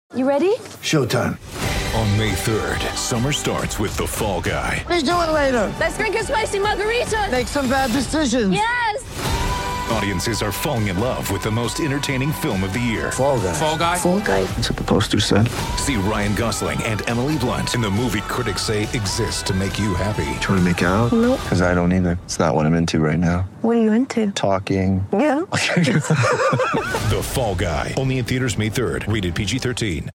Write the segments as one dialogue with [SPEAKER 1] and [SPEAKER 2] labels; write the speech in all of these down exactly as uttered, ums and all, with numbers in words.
[SPEAKER 1] You ready?
[SPEAKER 2] Showtime.
[SPEAKER 3] On May third, summer starts with The Fall Guy.
[SPEAKER 2] Let's do it later.
[SPEAKER 1] Let's drink a spicy margarita.
[SPEAKER 2] Make some bad decisions.
[SPEAKER 1] Yes!
[SPEAKER 3] Audiences are falling in love with the most entertaining film of the year.
[SPEAKER 2] Fall Guy.
[SPEAKER 3] Fall Guy?
[SPEAKER 1] Fall Guy.
[SPEAKER 2] That's what the poster said.
[SPEAKER 3] See Ryan Gosling and Emily Blunt in the movie critics say exists to make you happy.
[SPEAKER 2] Trying to make it out?
[SPEAKER 1] Nope.
[SPEAKER 2] Because I don't either. It's not what I'm into right now.
[SPEAKER 1] What are you into?
[SPEAKER 2] Talking.
[SPEAKER 1] Yeah.
[SPEAKER 3] The Fall Guy. Only in theaters May third. Rated P G thirteen.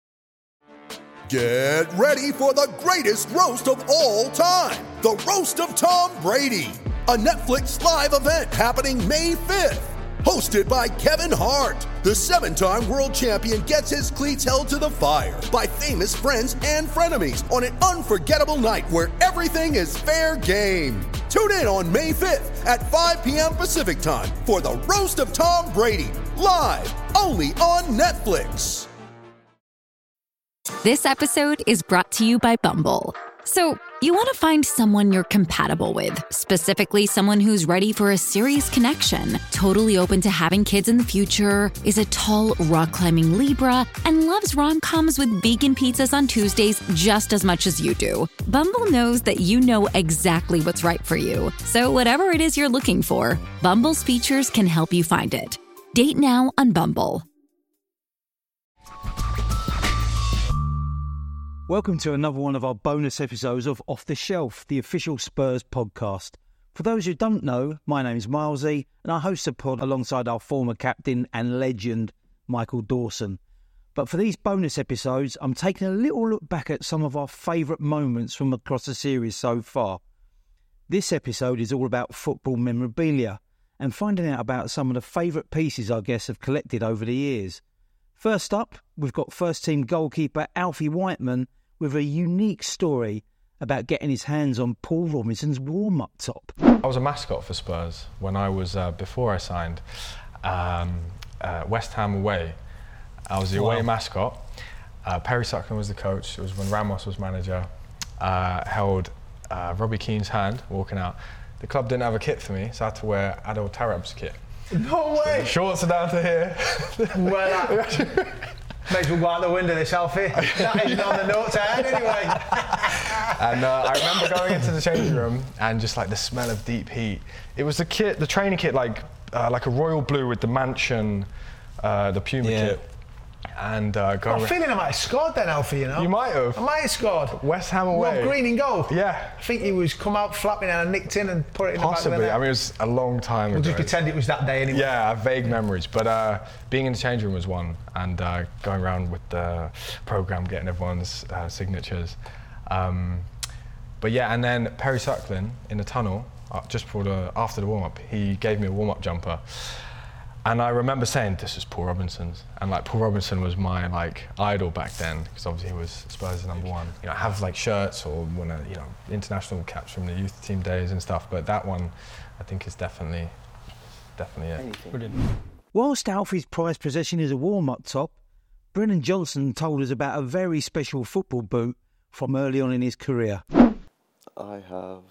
[SPEAKER 4] Get ready for the greatest roast of all time. The Roast of Tom Brady. A Netflix live event happening May fifth. Hosted by Kevin Hart. The seven-time world champion gets his cleats held to the fire by famous friends and frenemies on an unforgettable night where everything is fair game. Tune in on May fifth at five p.m. Pacific time for the Roast of Tom Brady. Live only on Netflix.
[SPEAKER 5] This episode is brought to you by Bumble. So, you want to find someone you're compatible with, specifically someone who's ready for a serious connection, totally open to having kids in the future, is a tall, rock-climbing Libra, and loves rom-coms with vegan pizzas on Tuesdays just as much as you do. Bumble knows that you know exactly what's right for you. So whatever it is you're looking for, Bumble's features can help you find it. Date now on Bumble.
[SPEAKER 6] Welcome to another one of our bonus episodes of Off the Shelf, the official Spurs podcast. For those who don't know, my name is Milesy, and I host the pod alongside our former captain and legend, Michael Dawson. But for these bonus episodes, I'm taking a little look back at some of our favourite moments from across the series so far. This episode is all about football memorabilia and finding out about some of the favourite pieces our guests have collected over the years. First up, we've got first-team goalkeeper Alfie Whiteman with a unique story about getting his hands on Paul Robinson's warm-up top.
[SPEAKER 7] I was a mascot for Spurs when I was, uh, before I signed, um, uh, West Ham away. I was the away wow. mascot. Uh, Perry Suckling was the coach. It was when Ramos was manager. Uh, held uh, Robbie Keane's hand walking out. The club didn't have a kit for me, so I had to wear Adel Tarab's kit.
[SPEAKER 8] No way!
[SPEAKER 7] So the shorts are down to here.
[SPEAKER 8] Well, uh, May as well go out the window, this Alfie. That isn't on the notes I had anyway.
[SPEAKER 7] And uh, I remember going into the changing room and just like the smell of deep heat. It was the kit, the training kit, like uh, like a royal blue with the Mansion, uh, the Puma
[SPEAKER 6] yeah.
[SPEAKER 7] kit. And uh, go
[SPEAKER 8] I'm feeling I might have scored then, Alfie, you know.
[SPEAKER 7] You might have.
[SPEAKER 8] I might have scored.
[SPEAKER 7] West Ham away.
[SPEAKER 8] Rob Green in goal.
[SPEAKER 7] Yeah.
[SPEAKER 8] I think he was come out flapping and I nicked in and put it in
[SPEAKER 7] Possibly.
[SPEAKER 8] the back of the net.
[SPEAKER 7] I mean, it was a long time
[SPEAKER 8] we'll
[SPEAKER 7] ago.
[SPEAKER 8] just pretend it was that day anyway.
[SPEAKER 7] Yeah, I have vague memories. But uh, being in the change room was one, and uh, going around with the programme, getting everyone's uh, signatures. Um, but yeah, and then Perry Suckling in the tunnel, uh, just before the, after the warm-up, he gave me a warm-up jumper. And I remember saying, this is Paul Robinson's. And like Paul Robinson was my like idol back then, because obviously he was Spurs' number one. You know, I have like shirts or one of, you know, international caps from the youth team days and stuff, but that one I think is definitely, definitely it.
[SPEAKER 6] Brilliant. Whilst Alfie's prized possession is a warm-up top, Brennan Johnson told us about a very special football boot from early on in his career.
[SPEAKER 9] I have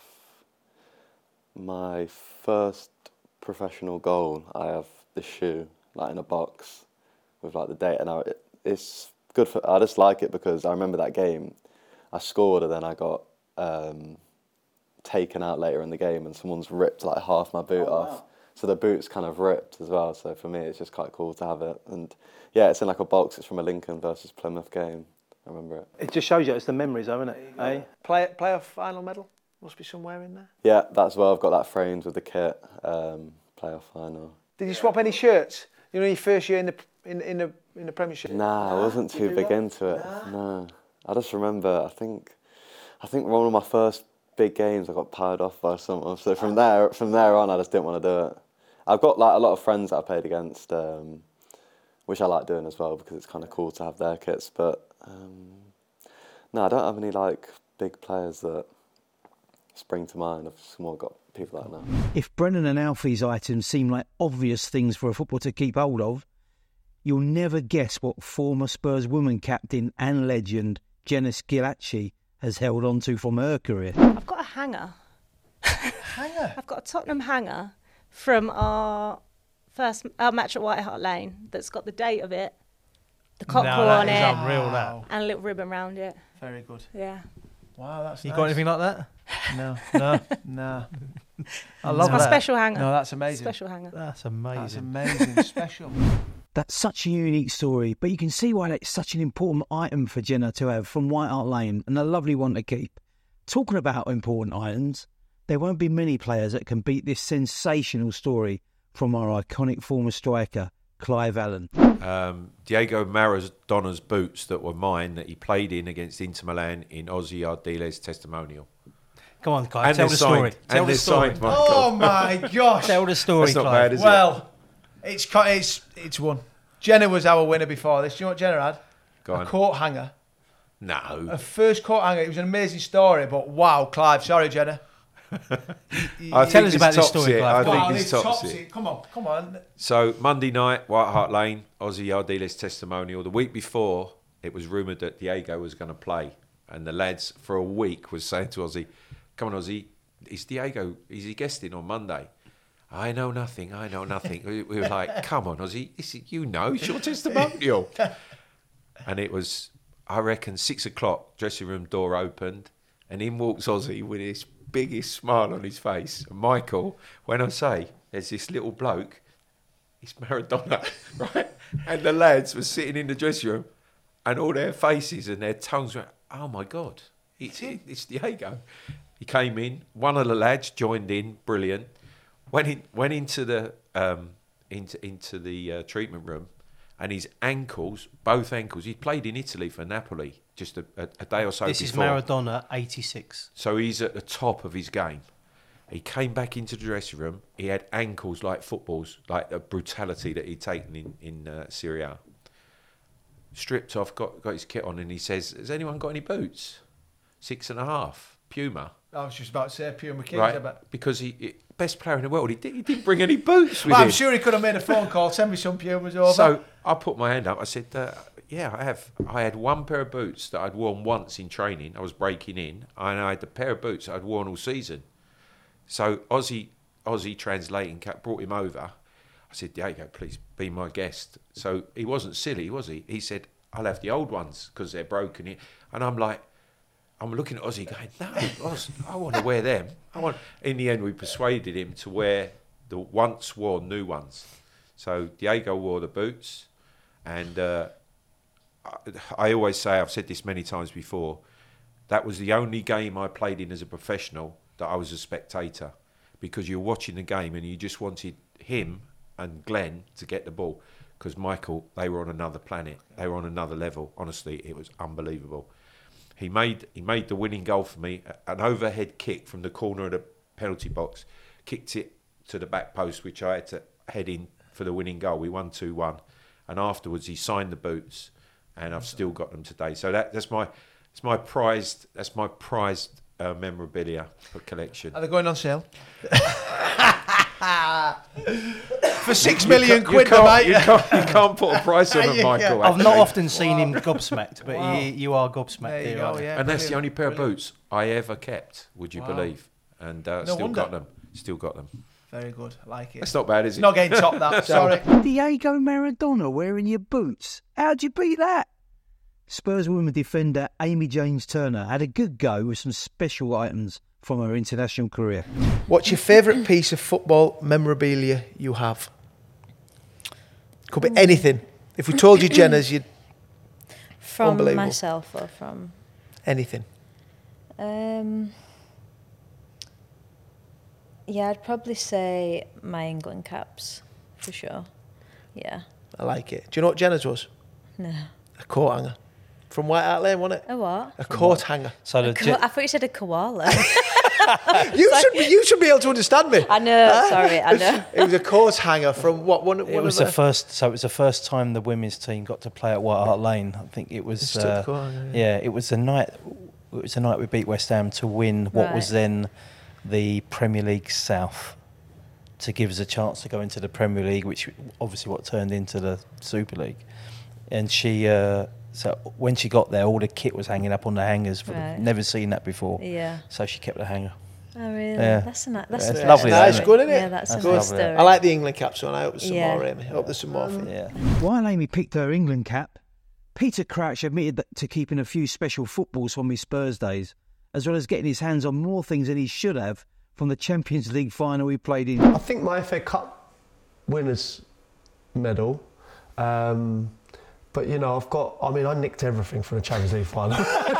[SPEAKER 9] my first professional goal. I have the shoe like in a box with like the date, and I, it, it's good for. I just like it because I remember that game. I scored and then I got um, taken out later in the game, and someone's ripped like half my boot oh, off. Wow. So the boot's kind of ripped as well. So for me, it's just quite cool to have it. And yeah, it's in like a box. It's from a Lincoln versus Plymouth game. I remember it.
[SPEAKER 8] It just shows you it's the memories, though, isn't it? Eh? Play player final medal must be somewhere in there.
[SPEAKER 9] Yeah, that's where I've got that framed with the kit. Um, playoff final.
[SPEAKER 8] Did you swap any shirts? You know, your first year in the in, in the in the Premiership.
[SPEAKER 9] Nah, I wasn't too big into it. Nah. No, I just remember. I think, I think one of my first big games, I got powered off by someone. So from there, from there on, I just didn't want to do it. I've got like a lot of friends that I played against, um, which I like doing as well because it's kind of cool to have their kits. But um, no, I don't have any like big players that spring to mind. I've just more got people like that.
[SPEAKER 6] If Brennan and Alfie's items seem like obvious things for a footballer to keep hold of, you'll never guess what former Spurs woman captain and legend Jenna Schillaci has held on to from her career.
[SPEAKER 10] I've got a hanger.
[SPEAKER 8] Hanger?
[SPEAKER 10] I've got a Tottenham hanger from our first our match at White Hart Lane that's got the date of it The cockle
[SPEAKER 8] no,
[SPEAKER 10] on
[SPEAKER 8] that
[SPEAKER 10] it.
[SPEAKER 8] is unreal, that.
[SPEAKER 10] And a little ribbon round it.
[SPEAKER 8] Very good.
[SPEAKER 10] Yeah.
[SPEAKER 8] Wow, that's
[SPEAKER 11] You
[SPEAKER 8] nice.
[SPEAKER 11] got anything like that?
[SPEAKER 8] No, no, no. I
[SPEAKER 10] It's
[SPEAKER 8] love
[SPEAKER 10] my
[SPEAKER 8] that.
[SPEAKER 10] special hanger.
[SPEAKER 8] No, that's amazing.
[SPEAKER 10] Special hanger.
[SPEAKER 11] That's amazing.
[SPEAKER 8] That's amazing. Special.
[SPEAKER 6] That's such a unique story, but you can see why that's such an important item for Jenna to have from White Hart Lane, and a lovely one to keep. Talking about important items, there won't be many players that can beat this sensational story from our iconic former striker, Clive Allen.
[SPEAKER 12] Um, Diego Maradona's boots that were mine that he played in against Inter Milan in Ozzy Ardiles testimonial.
[SPEAKER 11] Come on, Clive,
[SPEAKER 12] And
[SPEAKER 11] tell
[SPEAKER 12] they're
[SPEAKER 11] the story.
[SPEAKER 12] signed.
[SPEAKER 11] Tell
[SPEAKER 12] And
[SPEAKER 11] the
[SPEAKER 12] they're
[SPEAKER 11] story.
[SPEAKER 12] signed, Michael.
[SPEAKER 8] Oh my gosh.
[SPEAKER 11] Tell the story,
[SPEAKER 12] That's not
[SPEAKER 11] Clive.
[SPEAKER 12] bad, is it?
[SPEAKER 8] Well, it's co- it's it's one. Jenna was our winner before this. Do you know what Jenna had?
[SPEAKER 12] Go
[SPEAKER 8] a
[SPEAKER 12] on.
[SPEAKER 8] coat hanger.
[SPEAKER 12] No.
[SPEAKER 8] A first coat hanger. It was an amazing story, but wow, Clive. Sorry, Jenna.
[SPEAKER 12] I
[SPEAKER 11] Tell
[SPEAKER 12] think
[SPEAKER 11] us
[SPEAKER 12] this
[SPEAKER 11] about this
[SPEAKER 12] tops
[SPEAKER 11] story,
[SPEAKER 12] it.
[SPEAKER 11] Clive.
[SPEAKER 12] I
[SPEAKER 8] Wow,
[SPEAKER 12] think this
[SPEAKER 8] this
[SPEAKER 12] tops
[SPEAKER 8] tops
[SPEAKER 12] it.
[SPEAKER 8] it. Come on, come on.
[SPEAKER 12] So Monday night, White Hart Lane, Ozzy Ardiles testimonial. The week before, it was rumoured that Diego was going to play, and the lads for a week was saying to Ozzy, "Come on, Ozzy, is Diego? Is he guesting on Monday?" I know nothing. I know nothing. we, we were like, "Come on, Ozzy, is it, you know, it's your testimonial." And it was, I reckon, six o'clock. Dressing room door opened, and in walks Ozzy with his biggest smile on his face. And Michael, when I say there's this little bloke, it's Maradona, right? And the lads were sitting in the dressing room, and all their faces and their tongues went, "Oh my God, it's it's Diego." He came in. One of the lads joined in, brilliant. Went in, went into the um, into into the uh, treatment room, and his ankles, both ankles. He played in Italy for Napoli just a, a, a day or so
[SPEAKER 11] This
[SPEAKER 12] before.
[SPEAKER 11] is Maradona, eighty-six.
[SPEAKER 12] So he's at the top of his game. He came back into the dressing room. He had ankles like footballs, like the brutality that he'd taken in in uh, Serie A. Stripped off, got got his kit on, and he says, "Has anyone got any boots? Six and a half, Puma."
[SPEAKER 8] I was just about to say Puma Kings.
[SPEAKER 12] Right,
[SPEAKER 8] But
[SPEAKER 12] because he, he best player in the world. He, did, he didn't bring any boots with
[SPEAKER 8] well,
[SPEAKER 12] him.
[SPEAKER 8] I'm sure he could have made a phone call. Send me some Pumas over.
[SPEAKER 12] So I put my hand up. I said, uh, "Yeah, I have. I had one pair of boots that I'd worn once in training. I was breaking in, and I had the pair of boots that I'd worn all season." So Ozzy, Ozzy translating, cat brought him over. I said, "Diego, please be my guest." So he wasn't silly, was he? He said, "I'll have the old ones because they're broken." And I'm like, I'm looking at Ozzy going, "No, Oz, I want to wear them." I want. In the end, we persuaded him to wear the once worn new ones. So Diego wore the boots, and uh, I, I always say, I've said this many times before, that was the only game I played in as a professional that I was a spectator, because you're watching the game and you just wanted him and Glenn to get the ball, because Michael, they were on another planet, they were on another level. Honestly, it was unbelievable. He made he made the winning goal for me, an overhead kick from the corner of the penalty box, kicked it to the back post, which I had to head in for the winning goal. We won two one, and afterwards he signed the boots, and I've still got them today. So that that's my it's my prized that's my prized uh, memorabilia for collection.
[SPEAKER 8] Are they going on sale? For six million
[SPEAKER 12] you
[SPEAKER 8] quid,
[SPEAKER 12] can't,
[SPEAKER 8] mate.
[SPEAKER 12] you can't, you can't put a price on them, Michael.
[SPEAKER 11] I've not
[SPEAKER 12] actually.
[SPEAKER 11] often seen him gobsmacked, but
[SPEAKER 8] Wow.
[SPEAKER 11] you, you are gobsmacked
[SPEAKER 8] There you
[SPEAKER 11] here.
[SPEAKER 8] go,
[SPEAKER 11] aren't you?
[SPEAKER 8] yeah.
[SPEAKER 12] And that's the
[SPEAKER 8] Brilliant,
[SPEAKER 12] only pair of
[SPEAKER 8] brilliant.
[SPEAKER 12] boots I ever kept, would you
[SPEAKER 8] Wow.
[SPEAKER 12] believe? And uh,
[SPEAKER 8] No
[SPEAKER 12] still
[SPEAKER 8] wonder.
[SPEAKER 12] got them. Still got them.
[SPEAKER 8] Very good. I like it.
[SPEAKER 12] That's not bad, is it?
[SPEAKER 8] Not getting topped that. Sorry.
[SPEAKER 6] Diego Maradona wearing your boots. How'd you beat that? Spurs women defender Amy James Turner had a good go with some special items from her international career.
[SPEAKER 8] What's your favourite piece of football memorabilia you have? Could be anything. If we told you Jenna's, you'd
[SPEAKER 13] From
[SPEAKER 8] Unbelievable.
[SPEAKER 13] myself or from...
[SPEAKER 8] anything.
[SPEAKER 13] Um, yeah, I'd probably say my England caps, for sure. Yeah.
[SPEAKER 8] I like it. Do you know what Jenna's was?
[SPEAKER 13] No.
[SPEAKER 8] A coat hanger. From White Hart Lane, wasn't it?
[SPEAKER 13] A what?
[SPEAKER 8] A coat hanger.
[SPEAKER 11] So
[SPEAKER 13] A ko- I thought you said a koala.
[SPEAKER 8] You should be, you should be able to understand me.
[SPEAKER 13] I know, sorry, I know.
[SPEAKER 8] It was a coat hanger from what one, one
[SPEAKER 11] It was
[SPEAKER 8] of
[SPEAKER 11] the first, so it was the first time the women's team got to play at White Hart Lane. I think it was,
[SPEAKER 8] Stood
[SPEAKER 11] uh,
[SPEAKER 8] court, yeah.
[SPEAKER 11] yeah, it was the night. It was the night we beat West Ham to win what was
[SPEAKER 13] Right.
[SPEAKER 11] then the Premier League South, to give us a chance to go into the Premier League, which obviously what turned into the Super League. And she, uh, so when she got there, all the kit was hanging up on the hangers. For
[SPEAKER 13] Right.
[SPEAKER 11] the, never seen that before.
[SPEAKER 13] Yeah.
[SPEAKER 11] So she kept the hanger.
[SPEAKER 13] Oh, really?
[SPEAKER 11] Yeah.
[SPEAKER 13] That's a, ni- that's
[SPEAKER 11] Yeah,
[SPEAKER 13] a
[SPEAKER 11] it's
[SPEAKER 13] nice
[SPEAKER 11] lovely,
[SPEAKER 8] Nah,
[SPEAKER 11] that,
[SPEAKER 8] it's
[SPEAKER 11] isn't it?
[SPEAKER 8] good, isn't it?
[SPEAKER 13] Yeah, that's,
[SPEAKER 11] That's
[SPEAKER 13] a nice
[SPEAKER 11] lovely.
[SPEAKER 13] story.
[SPEAKER 8] I like the England caps one. I hope there's some
[SPEAKER 13] Yeah.
[SPEAKER 8] more, Amy. I hope there's some more for you.
[SPEAKER 11] Yeah.
[SPEAKER 6] While Amy picked her England cap, Peter Crouch admitted that to keeping a few special footballs from his Spurs days, as well as getting his hands on more things than he should have from the Champions League final he played in.
[SPEAKER 14] I think my F A Cup winners medal, um, but you know, I've got, I mean, I nicked everything from the Champions League final.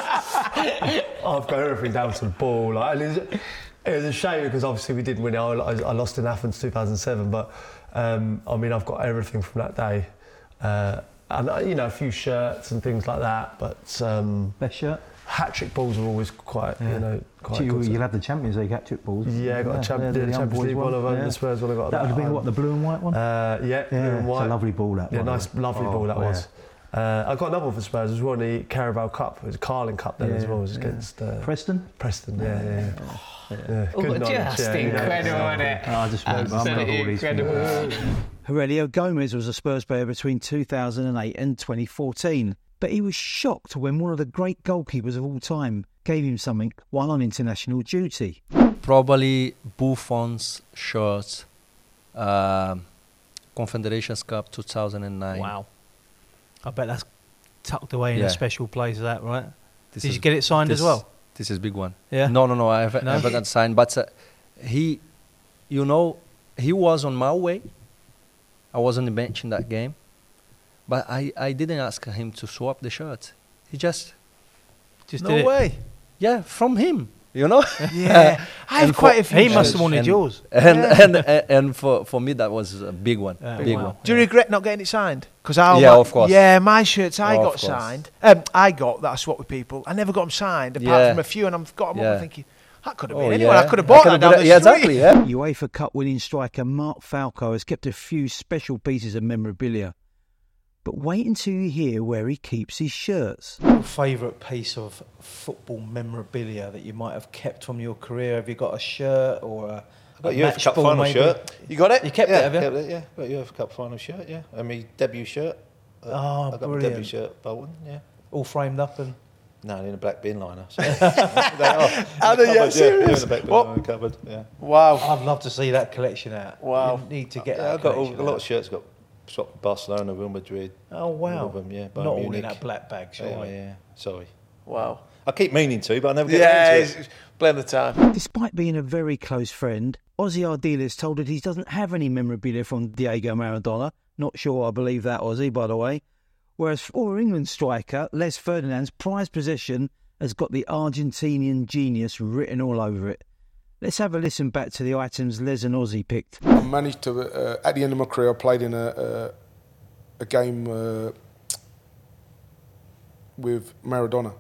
[SPEAKER 14] I've got everything down to the ball. Like, and it, was, it was a shame because obviously we didn't win it. I, I lost in Athens two thousand seven, but um, I mean, I've got everything from that day. Uh, and, you know, a few shirts and things like that, but... Um,
[SPEAKER 6] Best shirt?
[SPEAKER 14] Hat-trick balls are always quite,
[SPEAKER 6] Yeah.
[SPEAKER 14] you know, quite
[SPEAKER 6] you,
[SPEAKER 14] good.
[SPEAKER 6] You'll have the Champions League hat-trick balls.
[SPEAKER 14] Yeah, I got
[SPEAKER 6] yeah,
[SPEAKER 14] a champ-
[SPEAKER 6] yeah,
[SPEAKER 14] the
[SPEAKER 6] the
[SPEAKER 14] Champions League one of them,
[SPEAKER 6] yeah.
[SPEAKER 14] the Spurs one I got.
[SPEAKER 6] That would have been,
[SPEAKER 14] um,
[SPEAKER 6] what, the blue and white one?
[SPEAKER 14] Uh, yeah,
[SPEAKER 6] yeah,
[SPEAKER 14] blue and white.
[SPEAKER 6] It's a lovely ball, that
[SPEAKER 14] Yeah,
[SPEAKER 6] one.
[SPEAKER 14] nice, lovely
[SPEAKER 6] Oh,
[SPEAKER 14] ball that
[SPEAKER 6] yeah.
[SPEAKER 14] was. Uh, I got another one for Spurs as well, the Carabao Cup. It was a Carling Cup then
[SPEAKER 6] Yeah,
[SPEAKER 14] as well. It was
[SPEAKER 6] yeah.
[SPEAKER 14] against... Uh,
[SPEAKER 6] Preston?
[SPEAKER 14] Preston, yeah, yeah, yeah.
[SPEAKER 6] yeah.
[SPEAKER 14] yeah.
[SPEAKER 15] Oh,
[SPEAKER 14] Good knowledge,
[SPEAKER 15] just
[SPEAKER 14] yeah,
[SPEAKER 15] incredible,
[SPEAKER 14] yeah.
[SPEAKER 15] isn't it?
[SPEAKER 6] Oh, I just remember, I'm
[SPEAKER 15] Absolutely
[SPEAKER 6] not all these
[SPEAKER 15] incredible.
[SPEAKER 6] things. Aurelio Gomez was a Spurs player between two thousand eight and twenty fourteen, but he was shocked when one of the great goalkeepers of all time gave him something while on international duty.
[SPEAKER 11] Probably Buffon's shirt, uh, Confederations Cup two thousand nine.
[SPEAKER 8] Wow. I bet that's tucked away in
[SPEAKER 11] Yeah.
[SPEAKER 8] a special place, is that right?
[SPEAKER 11] This
[SPEAKER 8] Did
[SPEAKER 11] is-
[SPEAKER 8] you get it signed
[SPEAKER 11] this,
[SPEAKER 8] as well?
[SPEAKER 11] This is a big one.
[SPEAKER 8] Yeah?
[SPEAKER 11] No, no, no. I haven't,
[SPEAKER 8] No?
[SPEAKER 11] I haven't got signed, but uh, he, you know, he was on my way. I was on the bench in that game, but I, I didn't ask him to swap the shirt. He just,
[SPEAKER 8] Just
[SPEAKER 11] no
[SPEAKER 8] did it.
[SPEAKER 11] way. Yeah, from him. You know.
[SPEAKER 8] Yeah. I have
[SPEAKER 11] And
[SPEAKER 8] quite
[SPEAKER 11] for-
[SPEAKER 8] a few He must have wanted
[SPEAKER 11] and-
[SPEAKER 8] yours.
[SPEAKER 11] And
[SPEAKER 8] Yeah.
[SPEAKER 11] and, and and for for me that was a big one.
[SPEAKER 8] Yeah,
[SPEAKER 11] big
[SPEAKER 8] wow.
[SPEAKER 11] one.
[SPEAKER 16] Do you regret not getting it signed? Because I
[SPEAKER 11] Yeah,
[SPEAKER 16] my,
[SPEAKER 11] of course.
[SPEAKER 16] Yeah, my shirts I
[SPEAKER 11] Oh, of
[SPEAKER 16] got
[SPEAKER 11] course.
[SPEAKER 16] signed. Um, I got that I swapped with people. I never got them signed apart
[SPEAKER 11] Yeah.
[SPEAKER 16] from a few, and I've got them up.
[SPEAKER 11] Yeah.
[SPEAKER 16] I'm thinking that could have
[SPEAKER 11] Oh,
[SPEAKER 16] been anyone.
[SPEAKER 11] yeah.
[SPEAKER 16] I could have
[SPEAKER 11] I
[SPEAKER 16] bought
[SPEAKER 11] could
[SPEAKER 16] that
[SPEAKER 11] have
[SPEAKER 16] down
[SPEAKER 11] bought
[SPEAKER 16] the
[SPEAKER 11] it- yeah,
[SPEAKER 16] street.
[SPEAKER 11] exactly, yeah.
[SPEAKER 6] UEFA Cup winning striker Mark Falco has kept a few special pieces of memorabilia. But wait until you hear where he keeps his shirts.
[SPEAKER 11] Oh,
[SPEAKER 8] Favourite piece of football memorabilia that you might have kept from your career? Have you got a shirt or a,
[SPEAKER 17] I got
[SPEAKER 8] a
[SPEAKER 17] a U F
[SPEAKER 8] match
[SPEAKER 17] Cup
[SPEAKER 8] ball
[SPEAKER 17] final
[SPEAKER 8] maybe?
[SPEAKER 17] shirt. You got it?
[SPEAKER 8] You kept
[SPEAKER 17] yeah,
[SPEAKER 8] it, have you?
[SPEAKER 17] kept it, yeah. Got a U F Cup final shirt, yeah. And my debut shirt. Uh,
[SPEAKER 8] Oh,
[SPEAKER 17] I got my
[SPEAKER 8] brilliant.
[SPEAKER 17] debut shirt, Bolton, yeah.
[SPEAKER 8] All framed up and...
[SPEAKER 17] No, in a black bin liner. So. they are.
[SPEAKER 16] How
[SPEAKER 17] In the
[SPEAKER 16] do you-
[SPEAKER 17] cupboard, yeah.
[SPEAKER 16] serious?
[SPEAKER 17] In the back bin
[SPEAKER 16] What?
[SPEAKER 17] liner, in the cupboard, yeah.
[SPEAKER 16] Wow.
[SPEAKER 8] I'd love to see that collection out.
[SPEAKER 16] Wow.
[SPEAKER 8] You need to get
[SPEAKER 17] Yeah,
[SPEAKER 8] that
[SPEAKER 17] I've got all,
[SPEAKER 8] collection
[SPEAKER 17] a lot
[SPEAKER 8] out.
[SPEAKER 17] of shirts. Got swapped with Barcelona, Real Madrid.
[SPEAKER 8] Oh, wow.
[SPEAKER 17] All of them, yeah. Bayern
[SPEAKER 8] Not all in
[SPEAKER 17] Munich.
[SPEAKER 8] that black bag,
[SPEAKER 17] Yeah,
[SPEAKER 8] surely.
[SPEAKER 17] yeah. Sorry.
[SPEAKER 16] Wow.
[SPEAKER 17] I keep meaning to, but I never get
[SPEAKER 16] Yeah,
[SPEAKER 17] around to it.
[SPEAKER 16] it's- blame the time.
[SPEAKER 6] Despite being a very close friend, Ozzy Ardiles told us he doesn't have any memorabilia from Diego Maradona. Not sure I believe that, Ozzy, by the way. Whereas former England striker Les Ferdinand's prized possession has got the Argentinian genius written all over it. Let's have a listen back to the items Les and Ozzy picked.
[SPEAKER 18] I managed to, uh, at the end of my career, I played in a, a, a game uh, with Maradona,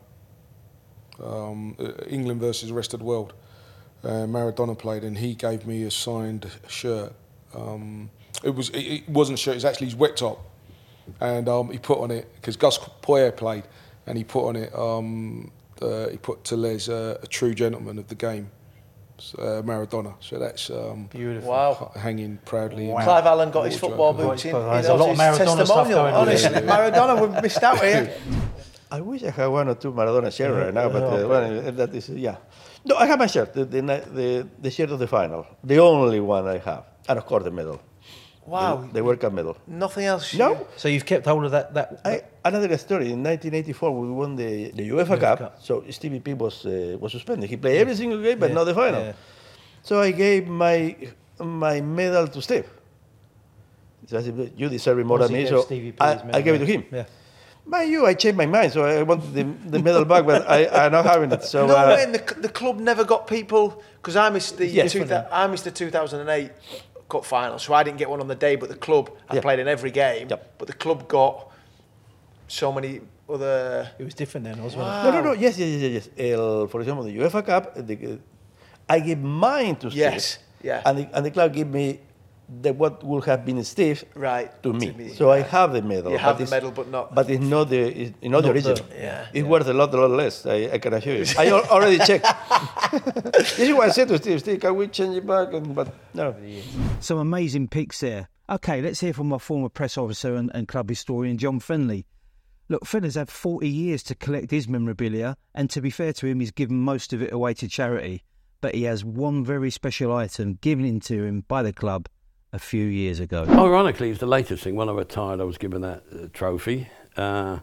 [SPEAKER 18] um, uh, England versus the rest of the world. Uh, Maradona played, and he gave me a signed shirt. Um, it was it, it wasn't a shirt; it was actually his wet top, and um, he put on it because Gus Poyet played, and he put on it. Um, uh, he put to Les uh, a true gentleman of the game. Uh, Maradona, so that's um,
[SPEAKER 8] beautiful.
[SPEAKER 16] Wow.
[SPEAKER 18] Hanging proudly.
[SPEAKER 16] Wow.
[SPEAKER 18] in
[SPEAKER 16] Clive Allen got his
[SPEAKER 18] wardrobe.
[SPEAKER 16] football boots in.
[SPEAKER 8] There's
[SPEAKER 16] in
[SPEAKER 8] a lot of
[SPEAKER 16] Ozzy's
[SPEAKER 8] Maradona stuff
[SPEAKER 16] testimonial.
[SPEAKER 8] going on.
[SPEAKER 16] Honestly,
[SPEAKER 8] Yeah.
[SPEAKER 16] Maradona we missed out here.
[SPEAKER 17] I wish I had one or two Maradona shirts
[SPEAKER 8] Yeah,
[SPEAKER 17] right now, but
[SPEAKER 8] yeah,
[SPEAKER 17] uh,
[SPEAKER 8] okay.
[SPEAKER 17] well, that is, yeah. No, I have my shirt, the, the, ni- the, the shirt of the final, the only one I have, and of course the medal.
[SPEAKER 16] Wow.
[SPEAKER 17] The, the World Cup medal.
[SPEAKER 16] Nothing else.
[SPEAKER 17] No.
[SPEAKER 8] So you've kept hold of that... that,
[SPEAKER 17] I, another story, in nineteen eighty-four we won the, the UEFA Cup,
[SPEAKER 8] Cup.
[SPEAKER 17] so Stevie P was, uh, was suspended. He played every single game, but
[SPEAKER 8] Yeah,
[SPEAKER 17] not the final.
[SPEAKER 8] yeah.
[SPEAKER 17] So I gave my my medal to Steve. So I said, you deserve it more
[SPEAKER 8] Ozzy
[SPEAKER 17] than me,
[SPEAKER 8] gave
[SPEAKER 17] so
[SPEAKER 8] Stevie P
[SPEAKER 17] I,
[SPEAKER 8] his
[SPEAKER 17] I
[SPEAKER 8] medal,
[SPEAKER 17] gave it to
[SPEAKER 8] yeah.
[SPEAKER 17] him.
[SPEAKER 8] Yeah.
[SPEAKER 17] Mind you, I changed my mind, so I wanted the, the medal back, but I, I'm not having it. So
[SPEAKER 16] no
[SPEAKER 17] uh,
[SPEAKER 16] way, and the, the club never got people because I missed the
[SPEAKER 17] Yes.
[SPEAKER 16] two, I missed the two thousand eight cup final, so I didn't get one on the day. But the club, I
[SPEAKER 17] Yeah.
[SPEAKER 16] played in every game.
[SPEAKER 17] Yep.
[SPEAKER 16] But the club got so many other.
[SPEAKER 8] It was different then, wasn't
[SPEAKER 16] Wow.
[SPEAKER 17] No, no, no. Yes, yes, yes, yes. El, for example, the UEFA Cup, the, uh, I gave mine to Steve.
[SPEAKER 16] Yes, yeah.
[SPEAKER 17] And the, and the club gave me the, what would have been Steve
[SPEAKER 16] Right,
[SPEAKER 17] to me.
[SPEAKER 16] to me,
[SPEAKER 17] So I
[SPEAKER 16] yeah.
[SPEAKER 17] have the medal.
[SPEAKER 16] You have
[SPEAKER 17] but
[SPEAKER 16] the
[SPEAKER 17] it's-
[SPEAKER 16] medal, but not-
[SPEAKER 17] But it's not the, it's not the
[SPEAKER 8] Not the-
[SPEAKER 17] original.
[SPEAKER 16] yeah,
[SPEAKER 17] It's worth a lot, a lot less. I, I can assure you. I al- already checked. This is what I said to Steve. Steve, can we change it back? And, but no.
[SPEAKER 6] Some amazing picks there. OK, let's hear from our former press officer and, and club historian, John Fenley. Look, Fenley's had forty years to collect his memorabilia, and to be fair to him, he's given most of it away to charity. But he has one very special item given in to him by the club a few years ago.
[SPEAKER 19] Ironically, it's the latest thing. When I retired, I was given that uh, trophy. Uh,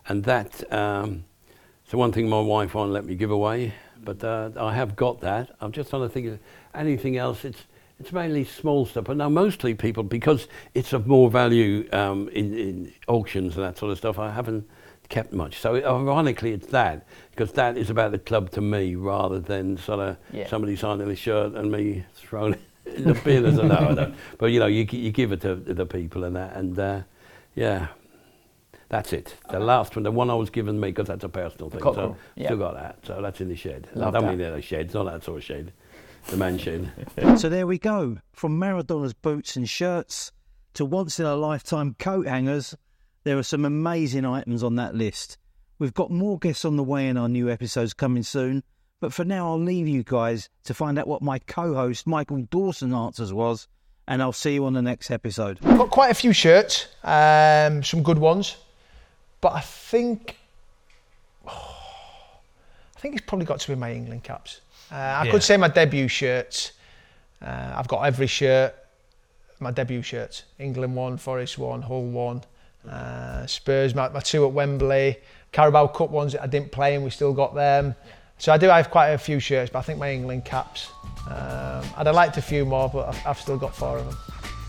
[SPEAKER 15] and that. Um, so one thing my wife won't let me give away, but uh, I have got that. I'm just trying to think of anything else. It's it's mainly small stuff, but now mostly people, because it's of more value um, in, in auctions and that sort of stuff, I haven't kept much. So ironically it's that, because that is about the club to me rather than sort of
[SPEAKER 19] Yeah.
[SPEAKER 15] somebody signing a shirt and me throwing it in the bin as a no, I don't. But you know, you you give it to the people and that, and uh, yeah, that's it. The last one, the one I was given me, because that's a personal thing, so
[SPEAKER 19] Cockerel, yeah.
[SPEAKER 15] still got that. So that's in the shed.
[SPEAKER 19] Love
[SPEAKER 15] I don't
[SPEAKER 19] that.
[SPEAKER 15] mean the shed, it's not that sort of shed. The man shed.
[SPEAKER 6] So there we go. From Maradona's boots and shirts to once-in-a-lifetime coat hangers, there are some amazing items on that list. We've got more guests on the way in our new episodes coming soon, but for now I'll leave you guys to find out what my co-host Michael Dawson answers was, and I'll see you on the next episode.
[SPEAKER 16] Got quite a few shirts, um, some good ones, but I think oh, I think it's probably got to be my England caps. Uh, I
[SPEAKER 8] Yeah.
[SPEAKER 16] could say my debut shirts. Uh, I've got every shirt, my debut shirts. England one, Forest one, Hull one, uh, Spurs, my, my two at Wembley, Carabao Cup ones that I didn't play and we still got them. So I do have quite a few shirts, but I think my England caps. Um, I'd have liked a few more, but I've, I've still got four of them.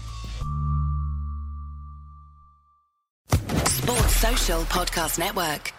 [SPEAKER 20] Sports Social Podcast Network.